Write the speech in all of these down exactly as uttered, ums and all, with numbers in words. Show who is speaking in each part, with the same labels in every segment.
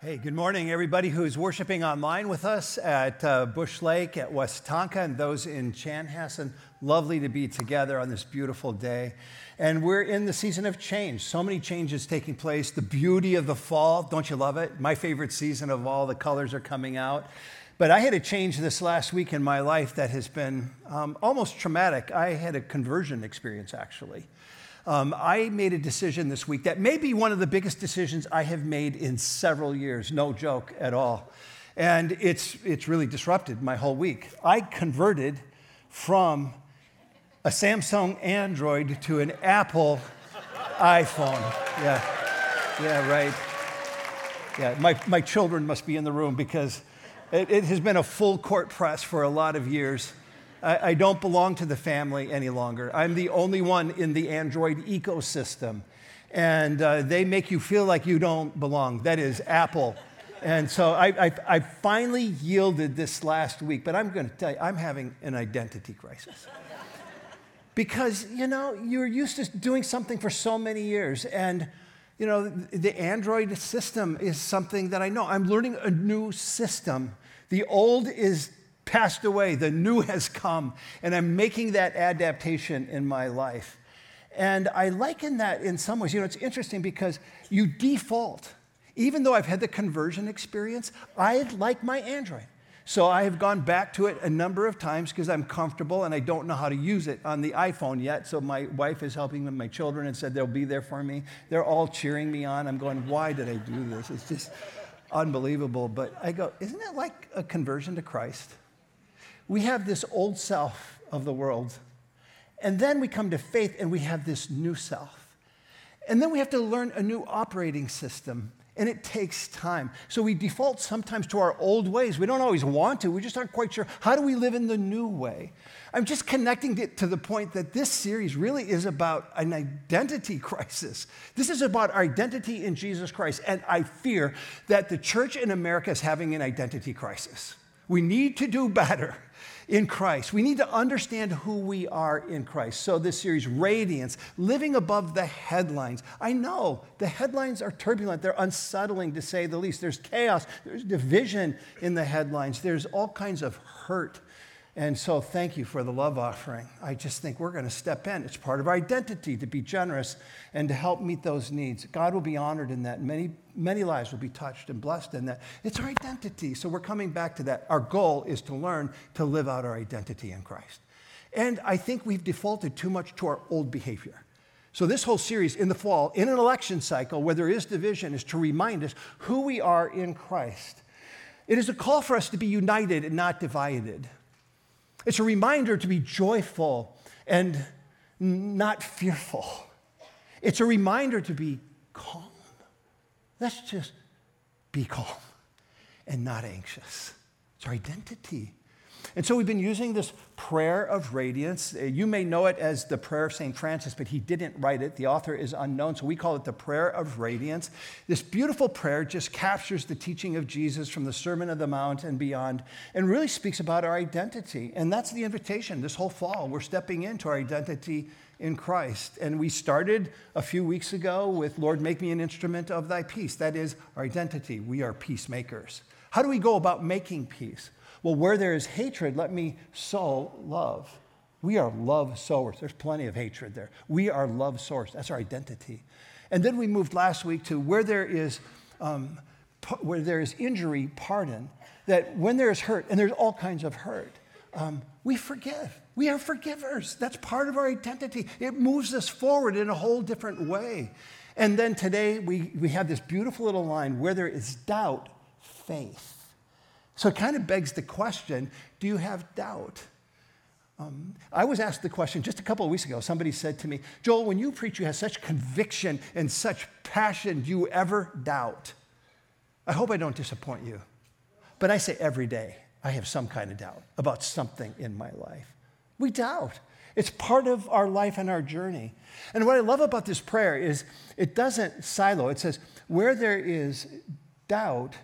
Speaker 1: Hey, good morning, everybody who's worshiping online with us at uh, Bush Lake, at West Tonka, and those in Chanhassen. Lovely to be together on this beautiful day. And we're in the season of change. So many changes taking place. The beauty of the fall, don't you love it? My favorite season of all, the colors are coming out. But I had a change this last week in my life that has been um, almost traumatic. I had a conversion experience, actually. Um, I made a decision this week that may be one of the biggest decisions I have made in several years, no joke at all. And it's, it's really disrupted my whole week. I converted from a Samsung Android to an Apple iPhone. Yeah, yeah, right. Yeah, my, my children must be in the room because it, it has been a full court press for a lot of years. I don't belong to the family any longer. I'm the only one in the Android ecosystem. And uh, they make you feel like you don't belong. That is Apple. And so I, I, I finally yielded this last week. But I'm going to tell you, I'm having an identity crisis. Because, you know, you're used to doing something for so many years. And, you know, the Android system is something that I know. I'm learning a new system. The old is passed away, the new has come, and I'm making that adaptation in my life. And I liken that in some ways. You know, it's interesting because you default. Even though I've had the conversion experience, I like my Android. So I have gone back to it a number of times because I'm comfortable and I don't know how to use it on the iPhone yet. So my wife is helping with my children and said they'll be there for me. They're all cheering me on. I'm going, why did I do this? It's just unbelievable. But I go, isn't it like a conversion to Christ? We have this old self of the world, and then we come to faith and we have this new self. And then we have to learn a new operating system, and it takes time. So we default sometimes to our old ways. We don't always want to. We just aren't quite sure. How do we live in the new way? I'm just connecting it to the point that this series really is about an identity crisis. This is about our identity in Jesus Christ, and I fear that the church in America is having an identity crisis. We need to do better in Christ. We need to understand who we are in Christ. So this series, Radiance, living above the headlines. I know the headlines are turbulent. They're unsettling, to say the least. There's chaos. There's division in the headlines. There's all kinds of hurt. And so thank you for the love offering. I just think we're going to step in. It's part of our identity to be generous and to help meet those needs. God will be honored in that. Many, many lives will be touched and blessed in that. It's our identity. So we're coming back to that. Our goal is to learn to live out our identity in Christ. And I think we've defaulted too much to our old behavior. So this whole series in the fall, in an election cycle where there is division, is to remind us who we are in Christ. It is a call for us to be united and not divided. It's a reminder to be joyful and not fearful. It's a reminder to be calm. Let's just be calm and not anxious. It's our identity. And so we've been using this prayer of radiance. You may know it as the prayer of Saint Francis, but he didn't write it. The author is unknown, so we call it the prayer of radiance. This beautiful prayer just captures the teaching of Jesus from the Sermon on the Mount and beyond, and really speaks about our identity. And that's the invitation this whole fall. We're stepping into our identity in Christ. And we started a few weeks ago with, Lord, make me an instrument of thy peace. That is our identity. We are peacemakers. How do we go about making peace? Well, where there is hatred, let me sow love. We are love sowers. There's plenty of hatred there. We are love sowers. That's our identity. And then we moved last week to where there is um, where there is injury, pardon. That when there is hurt, and there's all kinds of hurt, um, we forgive. We are forgivers. That's part of our identity. It moves us forward in a whole different way. And then today we, we have this beautiful little line, where there is doubt, faith. So it kind of begs the question, do you have doubt? Um, I was asked the question just a couple of weeks ago. Somebody said to me, Joel, when you preach, you have such conviction and such passion. Do you ever doubt? I hope I don't disappoint you. But I say every day, I have some kind of doubt about something in my life. We doubt. It's part of our life and our journey. And what I love about this prayer is it doesn't silo. It says, where there is doubt,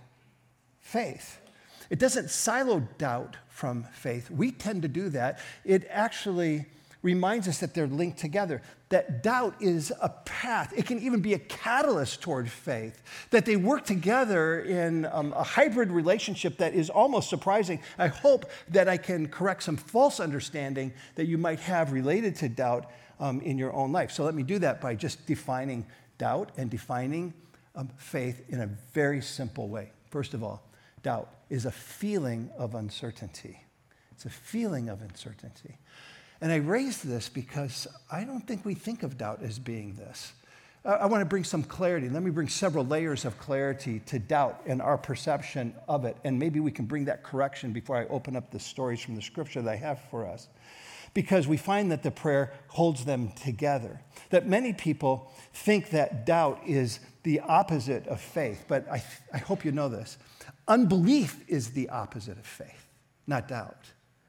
Speaker 1: faith. It doesn't silo doubt from faith. We tend to do that. It actually reminds us that they're linked together, that doubt is a path. It can even be a catalyst toward faith, that they work together in um, a hybrid relationship that is almost surprising. I hope that I can correct some false understanding that you might have related to doubt um, in your own life. So let me do that by just defining doubt and defining um, faith in a very simple way. First of all, doubt is a feeling of uncertainty. It's a feeling of uncertainty. And I raise this because I don't think we think of doubt as being this. Uh, I want to bring some clarity. Let me bring several layers of clarity to doubt and our perception of it. And maybe we can bring that correction before I open up the stories from the scripture that I have for us. Because we find that the prayer holds them together. That many people think that doubt is the opposite of faith. But I, I hope you know this. Unbelief is the opposite of faith, not doubt.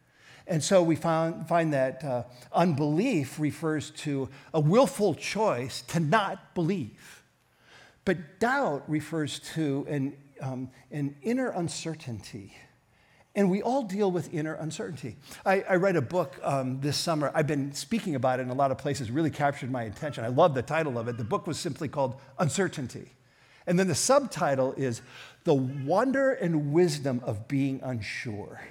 Speaker 1: And so we found, find that uh, unbelief refers to a willful choice to not believe. But doubt refers to an, um, an inner uncertainty. And we all deal with inner uncertainty. I, I read a book um, this summer. I've been speaking about it in a lot of places, really captured my attention. I love the title of it. The book was simply called Uncertainty. And then the subtitle is The Wonder and Wisdom of Being Unsure.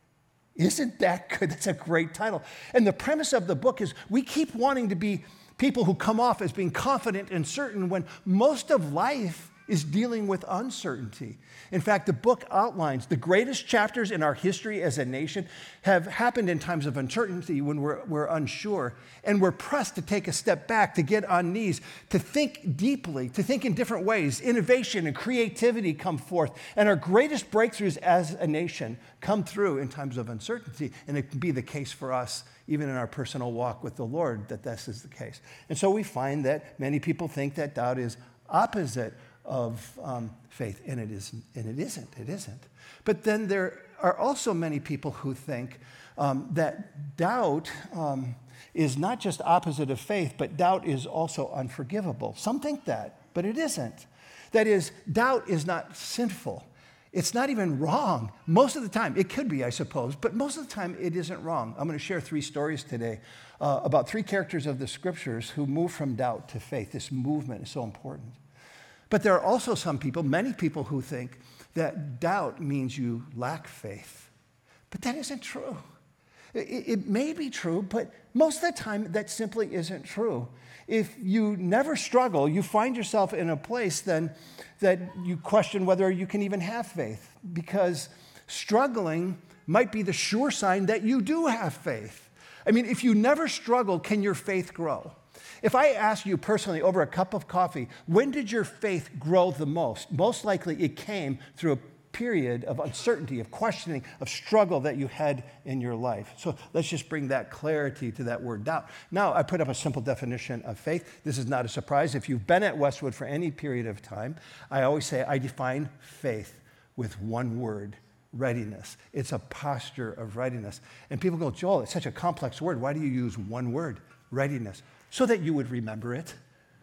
Speaker 1: Isn't that good? That's a great title. And the premise of the book is we keep wanting to be people who come off as being confident and certain when most of life is dealing with uncertainty. In fact, the book outlines the greatest chapters in our history as a nation have happened in times of uncertainty when we're, we're unsure, and we're pressed to take a step back, to get on knees, to think deeply, to think in different ways. Innovation and creativity come forth, and our greatest breakthroughs as a nation come through in times of uncertainty, and it can be the case for us even in our personal walk with the Lord, that this is the case. And so we find that many people think that doubt is opposite of um, faith, and it isn't, and it isn't, it isn't. But then there are also many people who think um, that doubt um, is not just opposite of faith, but doubt is also unforgivable. Some think that, but it isn't. That is, doubt is not sinful. It's not even wrong. Most of the time, it could be, I suppose, but most of the time it isn't wrong. I'm going to share three stories today uh, about three characters of the scriptures who move from doubt to faith. This movement is so important. But there are also some people, many people, who think that doubt means you lack faith. But that isn't true. It, it may be true, but most of the time that simply isn't true. If you never struggle, you find yourself in a place then that you question whether you can even have faith, because struggling might be the sure sign that you do have faith. I mean, if you never struggle, can your faith grow? If I ask you personally over a cup of coffee, when did your faith grow the most? Most likely it came through a period of uncertainty, of questioning, of struggle that you had in your life. So let's just bring that clarity to that word doubt. Now, I put up a simple definition of faith. This is not a surprise. If you've been at Westwood for any period of time, I always say I define faith with one word: readiness. It's a posture of readiness. And people go, Joel, it's such a complex word. Why do you use one word? Readiness. So that you would remember it.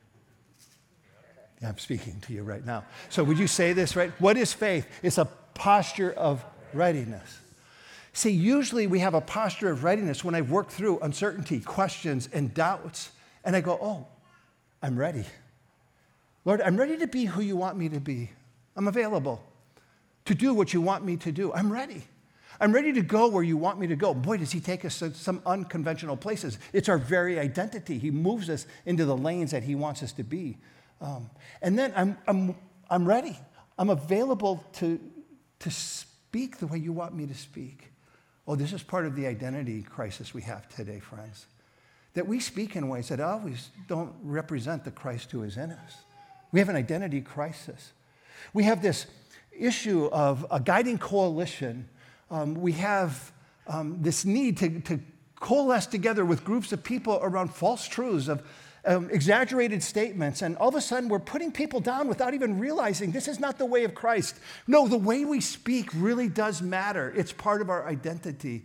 Speaker 1: Yeah, I'm speaking to you right now. So would you say this, right? What is faith? It's a posture of readiness. See, usually we have a posture of readiness when I've worked through uncertainty, questions, and doubts, and I go, oh, I'm ready. Lord, I'm ready to be who you want me to be. I'm available to do what you want me to do. I'm ready. I'm ready to go where you want me to go. Boy, does he take us to some unconventional places. It's our very identity. He moves us into the lanes that he wants us to be. Um, and then I'm, I'm, I'm ready. I'm available to, to speak the way you want me to speak. Oh, this is part of the identity crisis we have today, friends. That we speak in ways that always don't represent the Christ who is in us. We have an identity crisis. We have this issue of a guiding coalition. Um, we have um, this need to, to coalesce together with groups of people around false truths, of um, exaggerated statements, and all of a sudden we're putting people down without even realizing this is not the way of Christ. No, the way we speak really does matter. It's part of our identity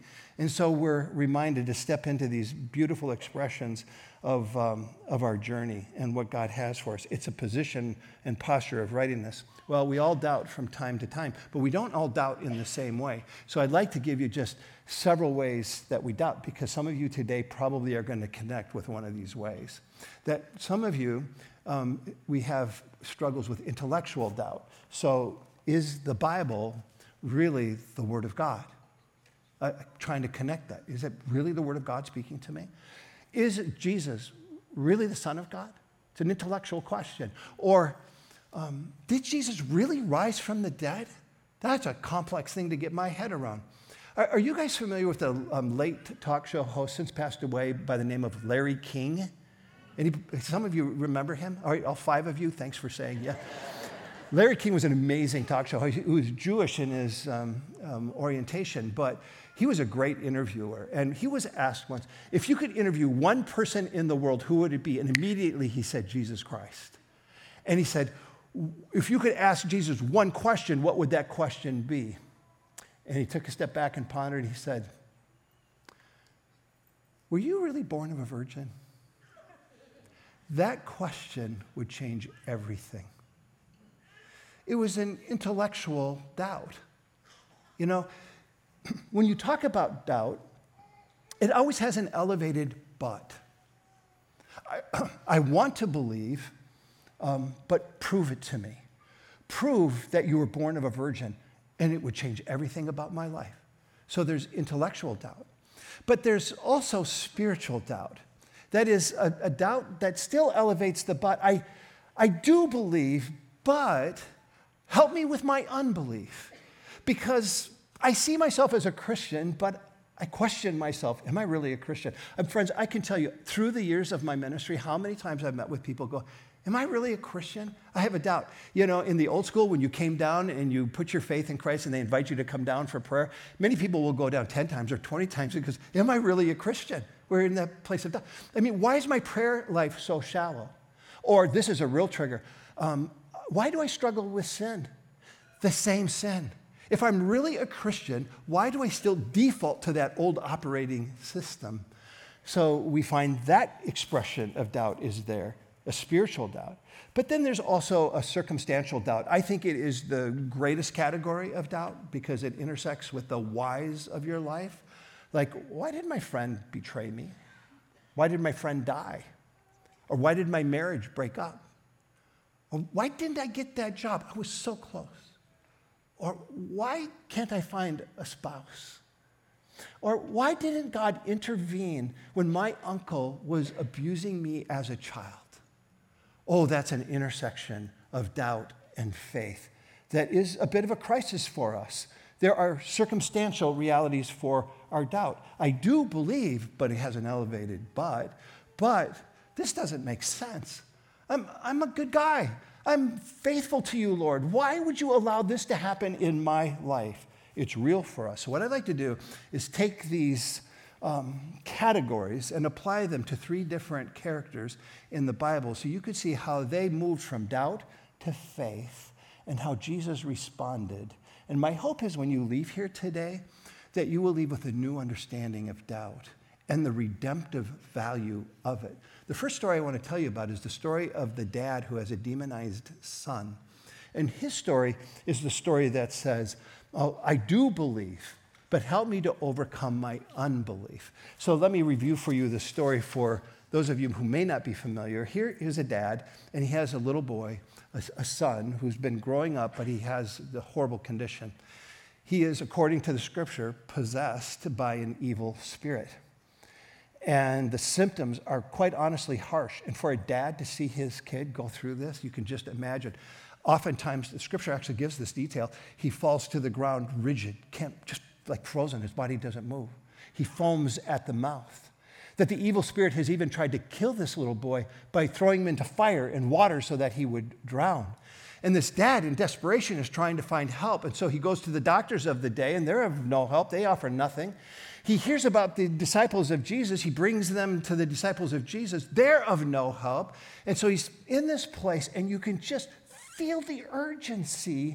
Speaker 1: And so we're reminded to step into these beautiful expressions of, um, of our journey and what God has for us. It's a position and posture of readiness. Well, we all doubt from time to time, but we don't all doubt in the same way. So I'd like to give you just several ways that we doubt, because some of you today probably are going to connect with one of these ways. That some of you, um, we have struggles with intellectual doubt. So is the Bible really the Word of God? Uh, trying to connect that. Is it really the Word of God speaking to me? Is Jesus really the Son of God? It's an intellectual question. Or um, did Jesus really rise from the dead? That's a complex thing to get my head around. Are, are you guys familiar with the um, late talk show host, since passed away, by the name of Larry King? Any, some of you remember him? All right, all five of you, thanks for saying yeah. Larry King was an amazing talk show host. He was Jewish in his um, um, orientation, but he was a great interviewer. And he was asked once, if you could interview one person in the world, who would it be? And immediately he said, Jesus Christ. And he said, if you could ask Jesus one question, what would that question be? And he took a step back and pondered, and he said, were you really born of a virgin? That question would change everything. It was an intellectual doubt. You know, when you talk about doubt, it always has an elevated but. I, I want to believe, um, but prove it to me. Prove that you were born of a virgin, and it would change everything about my life. So there's intellectual doubt. But there's also spiritual doubt. That is a, a doubt that still elevates the but. I, I do believe, but help me with my unbelief. Because I see myself as a Christian, but I question myself. Am I really a Christian? And friends, I can tell you, through the years of my ministry, how many times I've met with people who go, am I really a Christian? I have a doubt. You know, in the old school, when you came down and you put your faith in Christ and they invite you to come down for prayer, many people will go down ten times or twenty times because, am I really a Christian? We're in that place of doubt. I mean, why is my prayer life so shallow? Or this is a real trigger. Um, why do I struggle with sin? The same sin. If I'm really a Christian, why do I still default to that old operating system? So we find that expression of doubt is there, a spiritual doubt. But then there's also a circumstantial doubt. I think it is the greatest category of doubt because it intersects with the whys of your life. Like, why did my friend betray me? Why did my friend die? Or why did my marriage break up? Or why didn't I get that job? I was so close. Or why can't I find a spouse? Or why didn't God intervene when my uncle was abusing me as a child? Oh, that's an intersection of doubt and faith that is a bit of a crisis for us. There are circumstantial realities for our doubt. I do believe, but it has an elevated but, but this doesn't make sense. I'm, I'm a good guy. I'm faithful to you, Lord. Why would you allow this to happen in my life? It's real for us. So what I'd like to do is take these um, categories and apply them to three different characters in the Bible so you could see how they moved from doubt to faith and how Jesus responded. And my hope is when you leave here today that you will leave with a new understanding of doubt and the redemptive value of it. The first story I want to tell you about is the story of the dad who has a demonized son. And his story is the story that says, oh, I do believe, but help me to overcome my unbelief. So let me review for you the story for those of you who may not be familiar. Here is a dad, and he has a little boy, a, a son, who's been growing up, but he has the horrible condition. He is, according to the scripture, possessed by an evil spirit. And the symptoms are quite honestly harsh. And for a dad to see his kid go through this, you can just imagine. Oftentimes, the scripture actually gives this detail. He falls to the ground rigid, can't, just like frozen. His body doesn't move. He foams at the mouth. That the evil spirit has even tried to kill this little boy by throwing him into fire and water so that he would drown. And this dad, in desperation, is trying to find help. And so he goes to the doctors of the day, and they're of no help. They offer nothing. He hears about the disciples of Jesus. He brings them to the disciples of Jesus. They're of no help. And so he's in this place, and you can just feel the urgency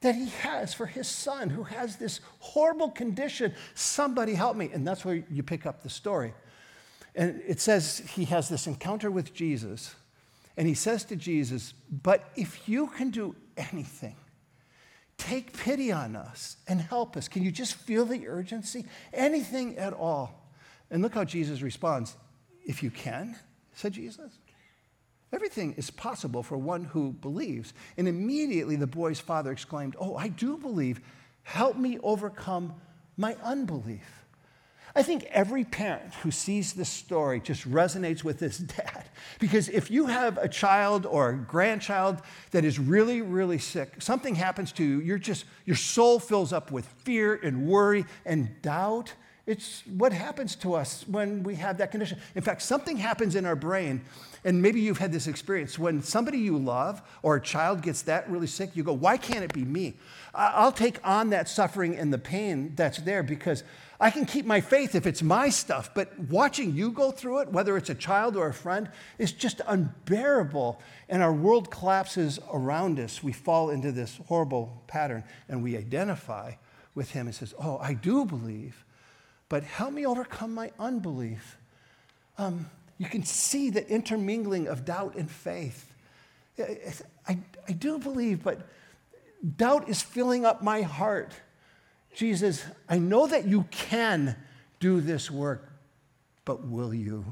Speaker 1: that he has for his son who has this horrible condition. Somebody help me. And that's where you pick up the story. And it says he has this encounter with Jesus, and he says to Jesus, but if you can do anything, take pity on us and help us. Can you just feel the urgency? Anything at all. And look how Jesus responds. If you can, said Jesus. Everything is possible for one who believes. And immediately the boy's father exclaimed, oh, I do believe. Help me overcome my unbelief. I think every parent who sees this story just resonates with this dad. Because if you have a child or a grandchild that is really, really sick, something happens to you, you're just, your soul fills up with fear and worry and doubt. It's what happens to us when we have that condition. In fact, something happens in our brain, and maybe you've had this experience. When somebody you love or a child gets that really sick, you go, why can't it be me? I'll take on that suffering and the pain that's there because I can keep my faith if it's my stuff, but watching you go through it, whether it's a child or a friend, is just unbearable. And our world collapses around us. We fall into this horrible pattern, and we identify with him and says, oh, I do believe, but help me overcome my unbelief. Um, you can see the intermingling of doubt and faith. I, I do believe, but doubt is filling up my heart. Jesus, I know that you can do this work, but will you?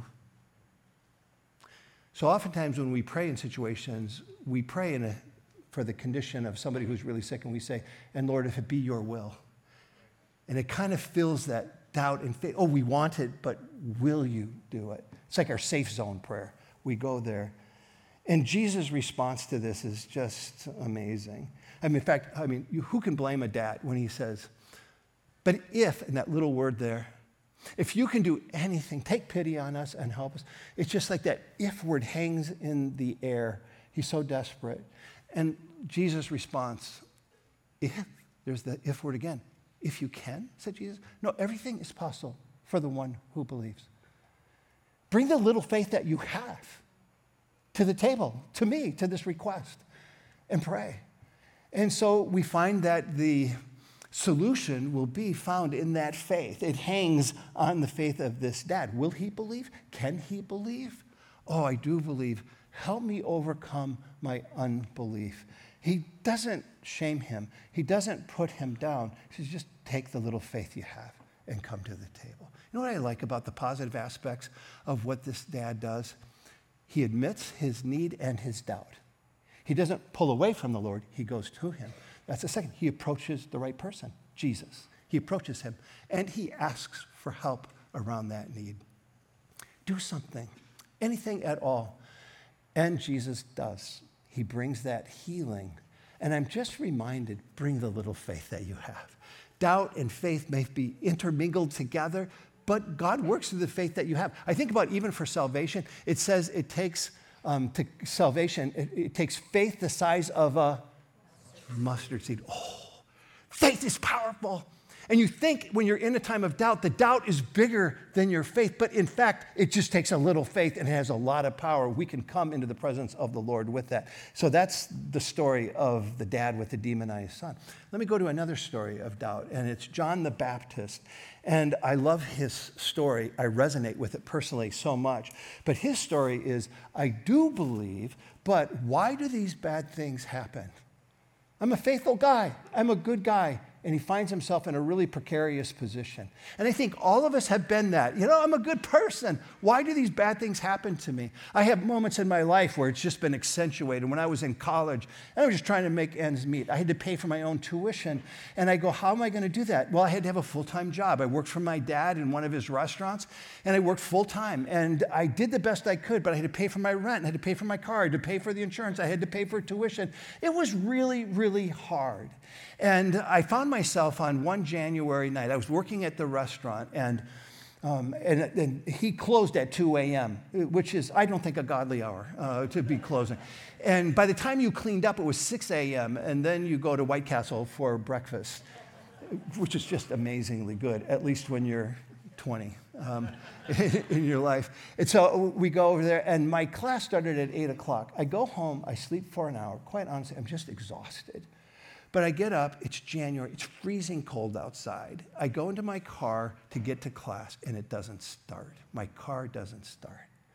Speaker 1: So oftentimes when we pray in situations, we pray in a, for the condition of somebody who's really sick, and we say, and Lord, if it be your will. And it kind of fills that doubt and faith. Oh, we want it, but will you do it? It's like our safe zone prayer. We go there. And Jesus' response to this is just amazing. I mean, in fact, I mean, you, who can blame a dad when he says, but if, and that little word there, if you can do anything, take pity on us and help us. It's just like that if word hangs in the air. He's so desperate. And Jesus' response, if, there's the if word again. If you can, said Jesus. No, everything is possible for the one who believes. Bring the little faith that you have to the table, to me, to this request, and pray. And so we find that the solution will be found in that faith. It hangs on the faith of this dad. Will he believe? Can he believe? Oh, I do believe. Help me overcome my unbelief. He doesn't shame him. He doesn't put him down. He says, just take the little faith you have and come to the table. You know what I like about the positive aspects of what this dad does? He admits his need and his doubt. He doesn't pull away from the Lord. He goes to him. That's the second. He approaches the right person, Jesus. He approaches him, and he asks for help around that need. Do something, anything at all. And Jesus does. He brings that healing. And I'm just reminded, bring the little faith that you have. Doubt and faith may be intermingled together, but God works through the faith that you have. I think about even for salvation, it says it takes, um, to salvation, it, it takes faith the size of a mustard seed. Oh, faith is powerful. And you think when you're in a time of doubt, the doubt is bigger than your faith. But in fact, it just takes a little faith and it has a lot of power. We can come into the presence of the Lord with that. So that's the story of the dad with the demonized son. Let me go to another story of doubt, and it's John the Baptist. And I love his story. I resonate with it personally so much. But his story is, I do believe, but why do these bad things happen? I'm a faithful guy. I'm a good guy. And he finds himself in a really precarious position. And I think all of us have been that. You know, I'm a good person. Why do these bad things happen to me? I have moments in my life where it's just been accentuated. When I was in college, I was just trying to make ends meet. I had to pay for my own tuition. And I go, how am I going to do that? Well, I had to have a full-time job. I worked for my dad in one of his restaurants, and I worked full-time. And I did the best I could, but I had to pay for my rent. I had to pay for my car. I had to pay for the insurance. I had to pay for tuition. It was really, really hard. And I found myself on one January night, I was working at the restaurant, and, um, and, and he closed at two a.m., which is, I don't think, a godly hour uh, to be closing. And by the time you cleaned up, it was six a.m., and then you go to White Castle for breakfast, which is just amazingly good, at least when you're twenty um, in your life. And so we go over there, and my class started at eight o'clock. I go home, I sleep for an hour. Quite honestly, I'm just exhausted. But I get up, it's January, it's freezing cold outside. I go into my car to get to class, and it doesn't start. My car doesn't start.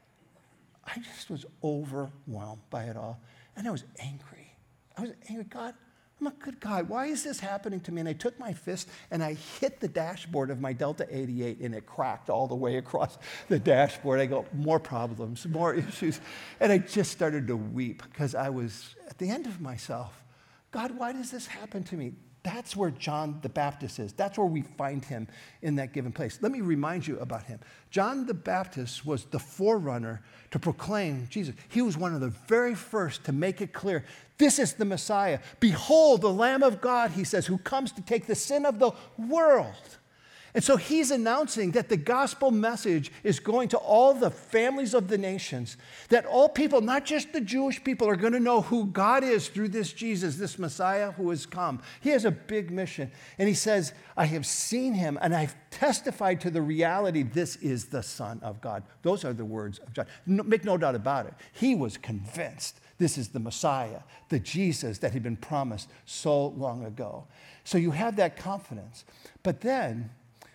Speaker 1: I just was overwhelmed by it all, and I was angry. I was angry, God, I'm a good God. Why is this happening to me? And I took my fist, and I hit the dashboard of my Delta eighty-eight, and it cracked all the way across the dashboard. I go, more problems, more issues. And I just started to weep because I was at the end of myself. God, why does this happen to me? That's where John the Baptist is. That's where we find him in that given place. Let me remind you about him. John the Baptist was the forerunner to proclaim Jesus. He was one of the very first to make it clear, this is the Messiah. Behold, the Lamb of God, he says, who comes to take the sin of the world. And so he's announcing that the gospel message is going to all the families of the nations, that all people, not just the Jewish people, are going to know who God is through this Jesus, this Messiah who has come. He has a big mission. And he says, I have seen him and I've testified to the reality, this is the Son of God. Those are the words of John. No, make no doubt about it. He was convinced this is the Messiah, the Jesus that had been promised so long ago. So you have that confidence. But then,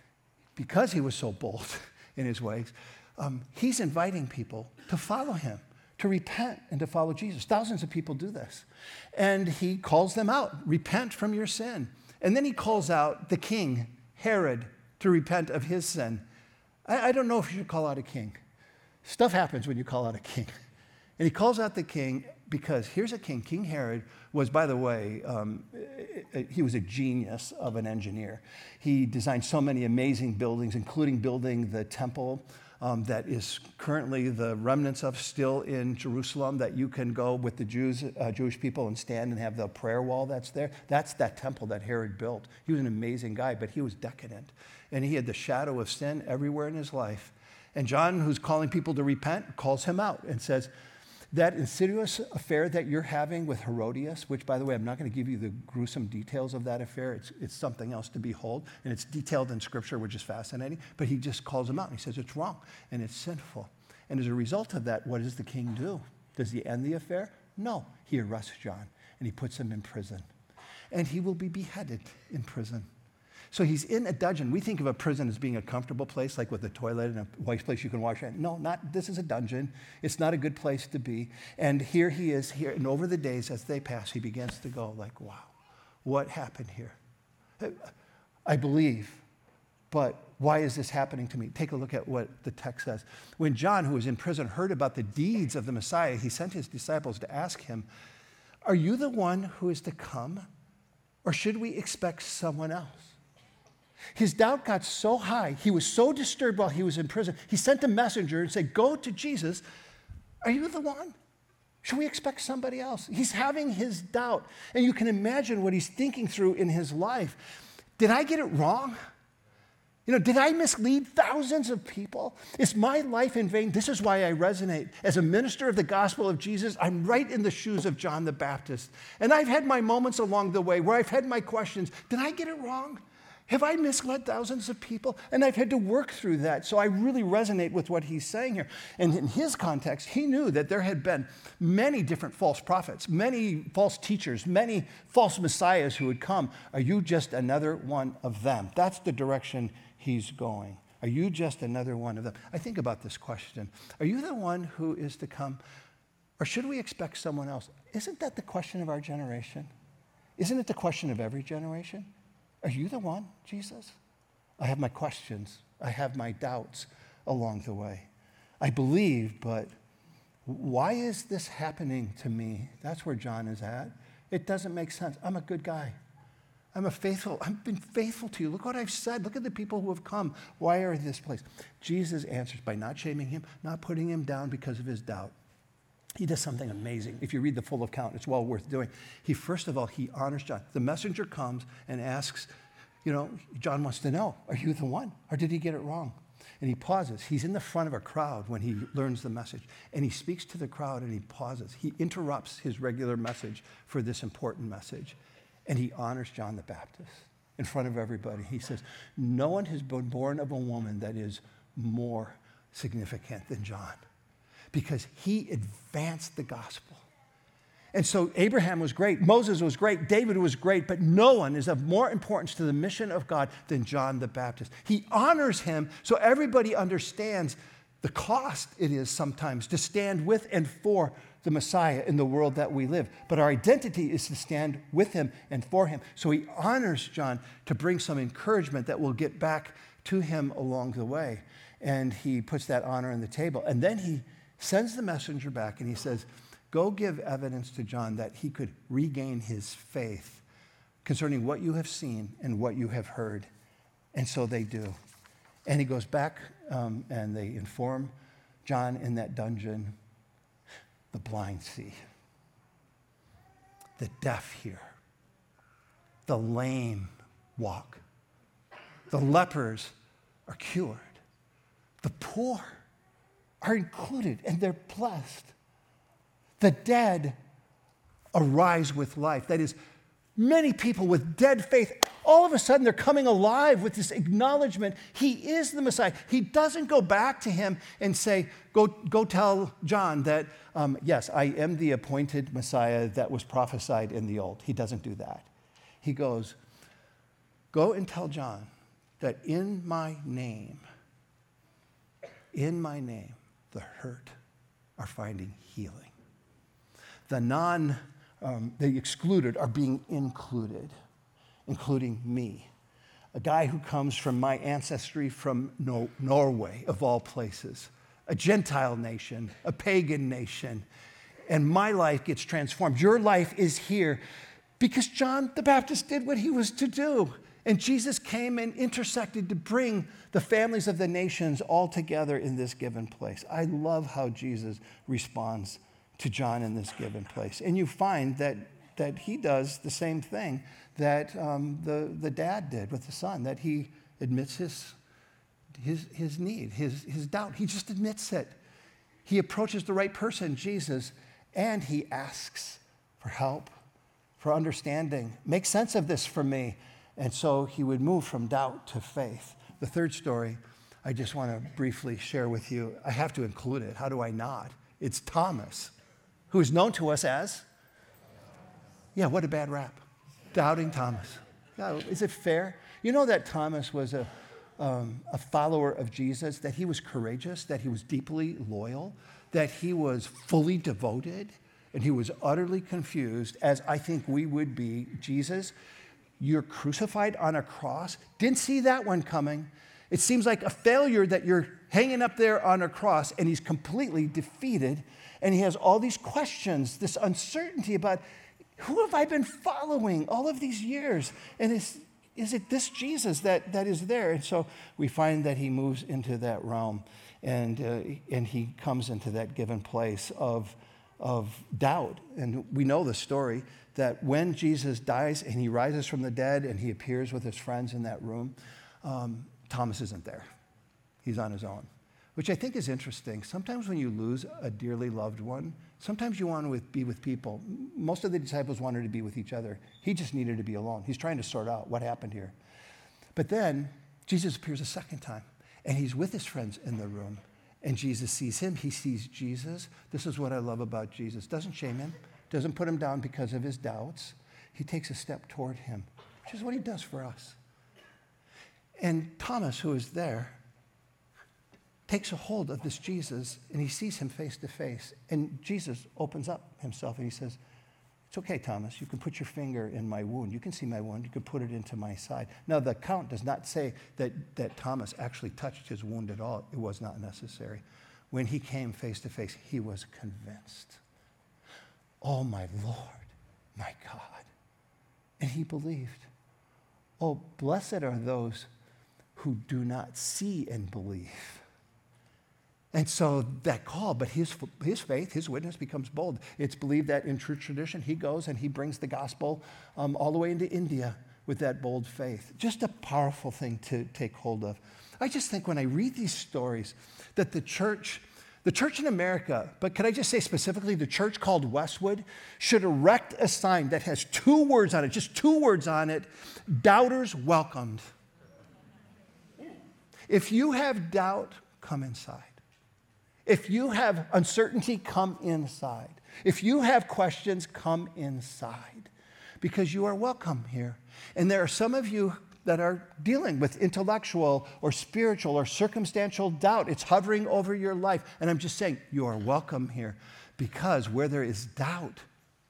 Speaker 1: because he was so bold in his ways, um, he's inviting people to follow him, to repent and to follow Jesus. Thousands of people do this. And he calls them out, repent from your sin. And then he calls out the king, Herod, to repent of his sin. I, I don't know if you should call out a king. Stuff happens when you call out a king. And he calls out the king because here's a king. King Herod was, by the way, um, he was a genius of an engineer. He designed so many amazing buildings, including building the temple um, that is currently the remnants of still in Jerusalem, that you can go with the Jews, uh, Jewish people and stand and have the prayer wall that's there. That's that temple that Herod built. He was an amazing guy, but he was decadent. And he had the shadow of sin everywhere in his life. And John, who's calling people to repent, calls him out and says, that insidious affair that you're having with Herodias, which, by the way, I'm not going to give you the gruesome details of that affair. It's, it's something else to behold, and it's detailed in Scripture, which is fascinating. But he just calls him out, and he says it's wrong, and it's sinful. And as a result of that, what does the king do? Does he end the affair? No. He arrests John, and he puts him in prison. And he will be beheaded in prison. So he's in a dungeon. We think of a prison as being a comfortable place, like with a toilet and a nice place you can wash your hands. No, not, this is a dungeon. It's not a good place to be. And here he is here. And over the days as they pass, he begins to go like, wow, what happened here? I believe, but why is this happening to me? Take a look at what the text says. When John, who was in prison, heard about the deeds of the Messiah, he sent his disciples to ask him, are you the one who is to come? Or should we expect someone else? His doubt got so high, he was so disturbed while he was in prison, he sent a messenger and said, go to Jesus. Are you the one? Should we expect somebody else? He's having his doubt. And you can imagine what he's thinking through in his life. Did I get it wrong? You know, did I mislead thousands of people? Is my life in vain? This is why I resonate. As a minister of the gospel of Jesus, I'm right in the shoes of John the Baptist. And I've had my moments along the way where I've had my questions. Did I get it wrong? Have I misled thousands of people? And I've had to work through that. So I really resonate with what he's saying here. And in his context, he knew that there had been many different false prophets, many false teachers, many false messiahs who had come. Are you just another one of them? That's the direction he's going. Are you just another one of them? I think about this question. Are you the one who is to come? Or should we expect someone else? Isn't that the question of our generation? Isn't it the question of every generation? Are you the one, Jesus? I have my questions. I have my doubts along the way. I believe, but why is this happening to me? That's where John is at. It doesn't make sense. I'm a good guy. I'm a faithful, I've been faithful to you. Look what I've said. Look at the people who have come. Why are in this place? Jesus answers by not shaming him, not putting him down because of his doubt. He does something amazing. If you read the full account, it's well worth doing. He, first of all, he honors John. The messenger comes and asks, you know, John wants to know, are you the one? Or did he get it wrong? And he pauses. He's in the front of a crowd when he learns the message. And he speaks to the crowd and he pauses. He interrupts his regular message for this important message. And he honors John the Baptist in front of everybody. He says, no one has been born of a woman that is more significant than John, because he advanced the gospel. And so Abraham was great, Moses was great, David was great, but no one is of more importance to the mission of God than John the Baptist. He honors him so everybody understands the cost it is sometimes to stand with and for the Messiah in the world that we live. But our identity is to stand with him and for him. So he honors John to bring some encouragement that will get back to him along the way. And he puts that honor on the table. And then he sends the messenger back and he says, go give evidence to John that he could regain his faith concerning what you have seen and what you have heard. And so they do. And he goes back um, and they inform John in that dungeon, the blind see, the deaf hear, the lame walk, the lepers are cured, the poor are included and they're blessed. The dead arise with life. That is, many people with dead faith, all of a sudden they're coming alive with this acknowledgement he is the Messiah. He doesn't go back to him and say, go, go tell John that, um, yes, I am the appointed Messiah that was prophesied in the old. He doesn't do that. He goes, go and tell John that in my name, in my name, the hurt are finding healing. The non, um, the excluded are being included, including me, a guy who comes from my ancestry from no- Norway, of all places, a Gentile nation, a pagan nation, and my life gets transformed. Your life is here because John the Baptist did what he was to do. And Jesus came and intersected to bring the families of the nations all together in this given place. I love how Jesus responds to John in this given place. And you find that, that he does the same thing that um, the, the dad did with the son, that he admits his, his, his need, his, his doubt. He just admits it. He approaches the right person, Jesus, and he asks for help, for understanding. Make sense of this for me. And so he would move from doubt to faith. The third story I just want to briefly share with you. I have to include it. How do I not? It's Thomas, who is known to us as, yeah, what a bad rap. Doubting Thomas. Yeah, is it fair? You know that Thomas was a, um, a follower of Jesus, that he was courageous, that he was deeply loyal, that he was fully devoted, and he was utterly confused, as I think we would be. Jesus, you're crucified on a cross. Didn't see that one coming. It seems like a failure that you're hanging up there on a cross, and he's completely defeated, and he has all these questions, this uncertainty about, who have I been following all of these years? And is, is it this Jesus that, that is there? And so we find that he moves into that realm, and, uh, and he comes into that given place of, of doubt. And we know the story that when Jesus dies and he rises from the dead and he appears with his friends in that room, um, Thomas isn't there. He's on his own, which I think is interesting. Sometimes when you lose a dearly loved one, sometimes you want to be with people. Most of the disciples wanted to be with each other. He just needed to be alone. He's trying to sort out what happened here. But then Jesus appears a second time, and he's with his friends in the room, and Jesus sees him. He sees Jesus. This is what I love about Jesus. Doesn't shame him, doesn't put him down because of his doubts. He takes a step toward him, which is what he does for us. And Thomas, who is there, takes a hold of this Jesus, and he sees him face to face. And Jesus opens up himself, and he says, it's okay, Thomas. You can put your finger in my wound. You can see my wound. You can put it into my side. Now, the account does not say that, that Thomas actually touched his wound at all. It was not necessary. When he came face to face, he was convinced. Oh, my Lord, my God. And he believed. Oh, blessed are those who do not see and believe. And so that call, but his, his faith, his witness becomes bold. It's believed that in true tradition, he goes and he brings the gospel um, all the way into India with that bold faith. Just a powerful thing to take hold of. I just think when I read these stories that the church, the church in America, but could I just say specifically the church called Westwood, should erect a sign that has two words on it, just two words on it, doubters welcomed. If you have doubt, come inside. If you have uncertainty, come inside. If you have questions, come inside because you are welcome here. And there are some of you that are dealing with intellectual or spiritual or circumstantial doubt. It's hovering over your life. And I'm just saying, you are welcome here because where there is doubt,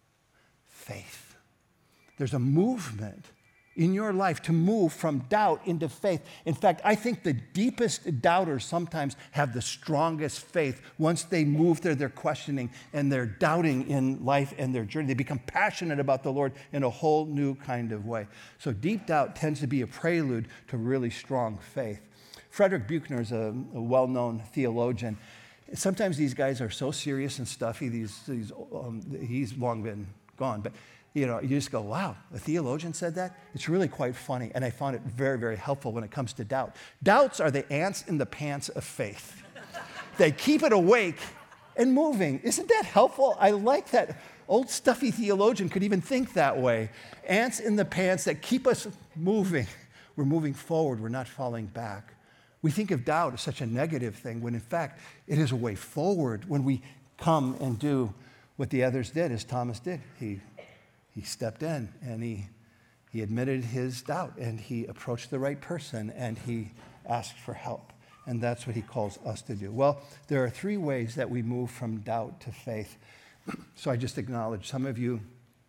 Speaker 1: faith. There's a movement in your life to move from doubt into faith. In fact, I think the deepest doubters sometimes have the strongest faith once they move through their questioning and their doubting in life and their journey. They become passionate about the Lord in a whole new kind of way. So deep doubt tends to be a prelude to really strong faith. Frederick Buechner is a, a well-known theologian. Sometimes these guys are so serious and stuffy. These, these um, he's long been gone, but you know, you just go, wow, a theologian said that? It's really quite funny, and I found it very, very helpful when it comes to doubt. Doubts are the ants in the pants of faith. They keep it awake and moving. Isn't that helpful? I like that. Old stuffy theologian could even think that way. Ants in the pants that keep us moving. We're moving forward. We're not falling back. We think of doubt as such a negative thing, when in fact, it is a way forward when we come and do what the others did, as Thomas did. He He stepped in and he, he admitted his doubt and he approached the right person and he asked for help. And that's what he calls us to do. Well, there are three ways that we move from doubt to faith. So I just acknowledge some of you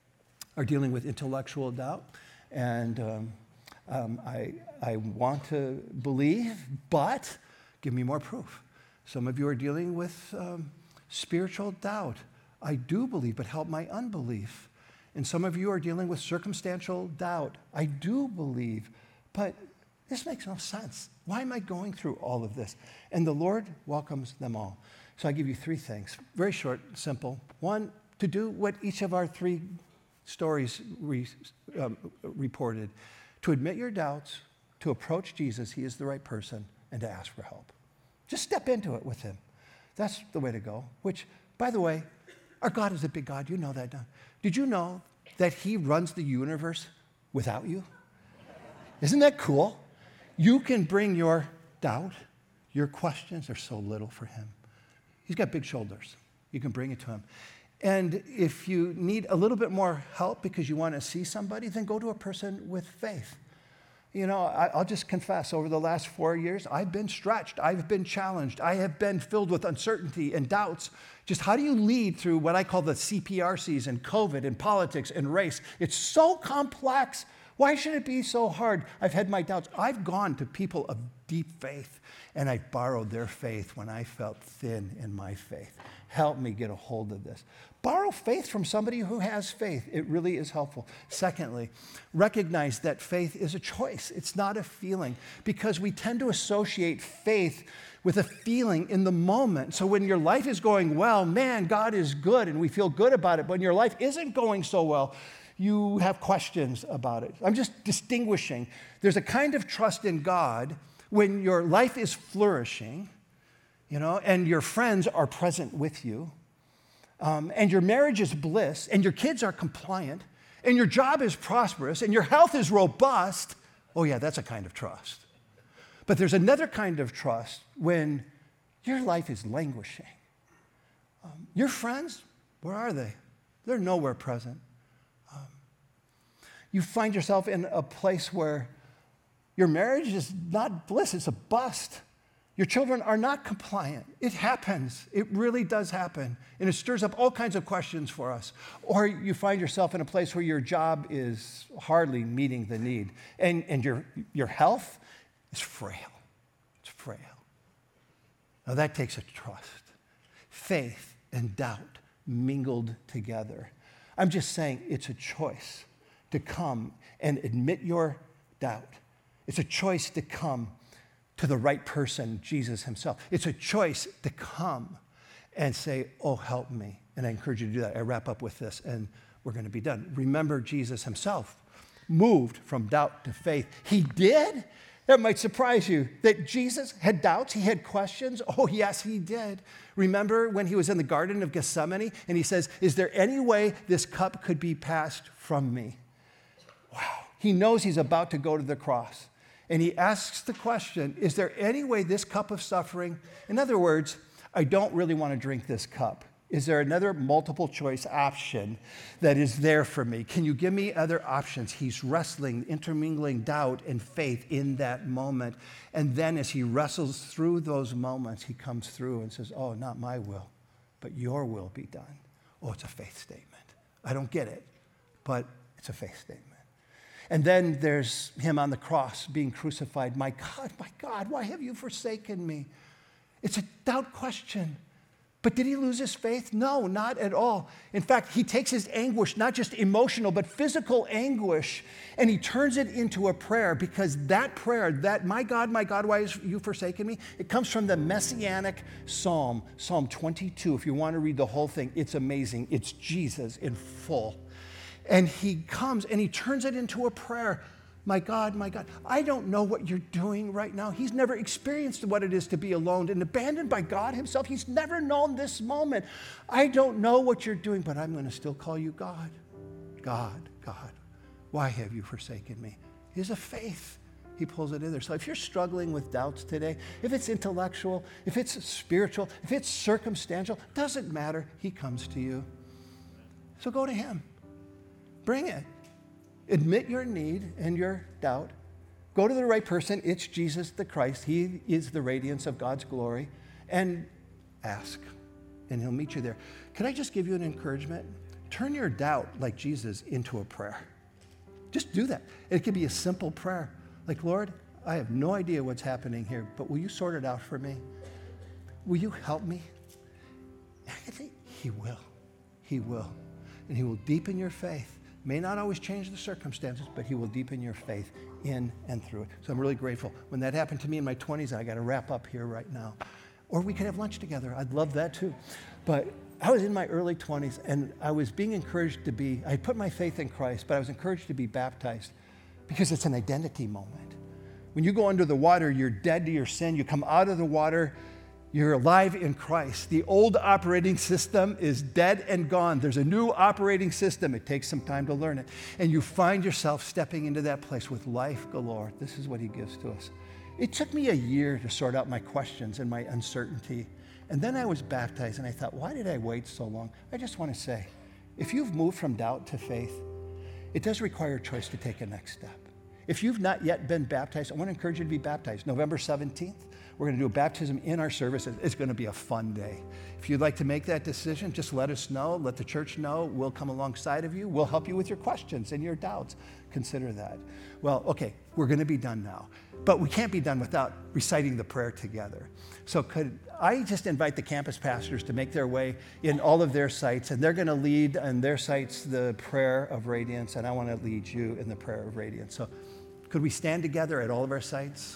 Speaker 1: are dealing with intellectual doubt, and um, um, I, I want to believe, but give me more proof. Some of you are dealing with um, spiritual doubt. I do believe, but help my unbelief. And some of you are dealing with circumstantial doubt. I do believe, but this makes no sense. Why am I going through all of this? And the Lord welcomes them all. So I give you three things, very short, simple. One, to do what each of our three stories re, um, reported, to admit your doubts, to approach Jesus, he is the right person, and to ask for help. Just step into it with him. That's the way to go, which, by the way, our God is a big God. You know that, don't you? Did you know that he runs the universe without you? Isn't that cool? You can bring your doubt, your questions. They're so little for him. He's got big shoulders. You can bring it to him. And if you need a little bit more help because you want to see somebody, then go to a person with faith. You know, I, I'll just confess, over the last four years, I've been stretched. I've been challenged. I have been filled with uncertainty and doubts. Just how do you lead through what I call the C P R season, COVID and politics and race? It's so complex. Why should it be so hard? I've had my doubts. I've gone to people of deep faith, and I've borrowed their faith when I felt thin in my faith. Help me get a hold of this. Borrow faith from somebody who has faith. It really is helpful. Secondly, recognize that faith is a choice. It's not a feeling, because we tend to associate faith with a feeling in the moment. So when your life is going well, man, God is good, and we feel good about it. But when your life isn't going so well, you have questions about it. I'm just distinguishing. There's a kind of trust in God when your life is flourishing, you know, and your friends are present with you, um, and your marriage is bliss, and your kids are compliant, and your job is prosperous, and your health is robust. Oh yeah, that's a kind of trust. But there's another kind of trust when your life is languishing. Um, your friends, where are they? They're nowhere present. Um, you find yourself in a place where your marriage is not bliss, it's a bust. Your children are not compliant. It happens. It really does happen. And it stirs up all kinds of questions for us. Or you find yourself in a place where your job is hardly meeting the need. And, and your, your health is frail. It's frail. Now that takes a trust. Faith and doubt mingled together. I'm just saying it's a choice to come and admit your doubt. It's a choice to come to the right person, Jesus himself. It's a choice to come and say, oh, help me. And I encourage you to do that. I wrap up with this, and we're going to be done. Remember, Jesus himself moved from doubt to faith. He did. That might surprise you that Jesus had doubts. He had questions. Oh, yes, he did. Remember when he was in the Garden of Gethsemane, and he says, is there any way this cup could be passed from me? Wow. He knows he's about to go to the cross. And he asks the question, is there any way this cup of suffering, in other words, I don't really want to drink this cup. Is there another multiple choice option that is there for me? Can you give me other options? He's wrestling, intermingling doubt and faith in that moment. And then as he wrestles through those moments, he comes through and says, oh, not my will, but your will be done. Oh, it's a faith statement. I don't get it, but it's a faith statement. And then there's him on the cross being crucified. My God, my God, why have you forsaken me? It's a doubt question. But did he lose his faith? No, not at all. In fact, he takes his anguish, not just emotional, but physical anguish, and he turns it into a prayer, because that prayer, that my God, my God, why have you forsaken me? It comes from the Messianic Psalm, Psalm twenty-two. If you want to read the whole thing, it's amazing. It's Jesus in full. And he comes and he turns it into a prayer. My God, my God, I don't know what you're doing right now. He's never experienced what it is to be alone and abandoned by God himself. He's never known this moment. I don't know what you're doing, but I'm going to still call you God. God, God, why have you forsaken me? It's a faith. He pulls it in there. So if you're struggling with doubts today, if it's intellectual, if it's spiritual, if it's circumstantial, doesn't matter. He comes to you. So go to him. Bring it. Admit your need and your doubt. Go to the right person. It's Jesus the Christ. He is the radiance of God's glory. And ask, and he'll meet you there. Can I just give you an encouragement? Turn your doubt, like Jesus, into a prayer. Just do that. It could be a simple prayer. Like, Lord, I have no idea what's happening here, but will you sort it out for me? Will you help me? I think he will. He will. And he will deepen your faith. May not always change the circumstances, but he will deepen your faith in and through it. So I'm really grateful. When that happened to me in my twenties, I got to wrap up here right now. Or we could have lunch together. I'd love that too. But I was in my early twenties, and I was being encouraged to be, I put my faith in Christ, but I was encouraged to be baptized because it's an identity moment. When you go under the water, you're dead to your sin. You come out of the water, you're alive in Christ. The old operating system is dead and gone. There's a new operating system. It takes some time to learn it. And you find yourself stepping into that place with life galore. This is what he gives to us. It took me a year to sort out my questions and my uncertainty. And then I was baptized, and I thought, why did I wait so long? I just want to say, if you've moved from doubt to faith, it does require a choice to take a next step. If you've not yet been baptized, I want to encourage you to be baptized. November seventeenth, we're going to do a baptism in our service. It's going to be a fun day. If you'd like to make that decision, just let us know. Let the church know. We'll come alongside of you. We'll help you with your questions and your doubts. Consider that. Well, okay, we're going to be done now. But we can't be done without reciting the prayer together. So could I just invite the campus pastors to make their way in all of their sites, and they're going to lead on their sites the prayer of radiance, and I want to lead you in the prayer of radiance. So could we stand together at all of our sites?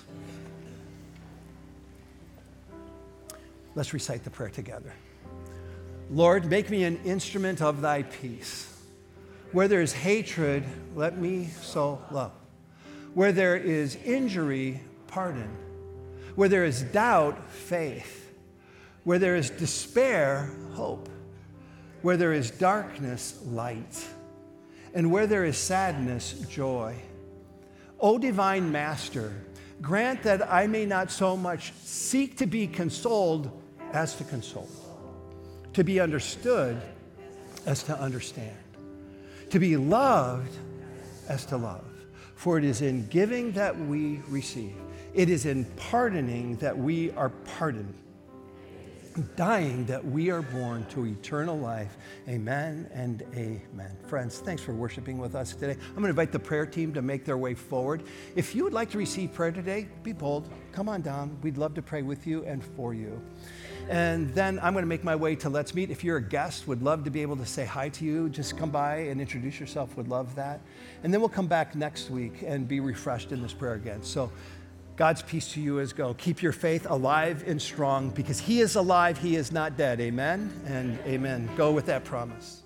Speaker 1: Let's recite the prayer together. Lord, make me an instrument of thy peace. Where there is hatred, let me sow love. Where there is injury, pardon. Where there is doubt, faith. Where there is despair, hope. Where there is darkness, light. And where there is sadness, joy. O divine Master, grant that I may not so much seek to be consoled as to console, to be understood as to understand, to be loved as to love. For it is in giving that we receive. It is in pardoning that we are pardoned. Dying that we are born to eternal life. Amen and amen. Friends, thanks for worshiping with us today. I'm going to invite the prayer team to make their way forward. If you would like to receive prayer today, be bold. Come on down. We'd love to pray with you and for you. And then I'm going to make my way to Let's Meet. If you're a guest, would love to be able to say hi to you. Just come by and introduce yourself. Would love that. And then we'll come back next week and be refreshed in this prayer again. So God's peace to you as go. Keep your faith alive and strong because he is alive. He is not dead. Amen and amen. Go with that promise.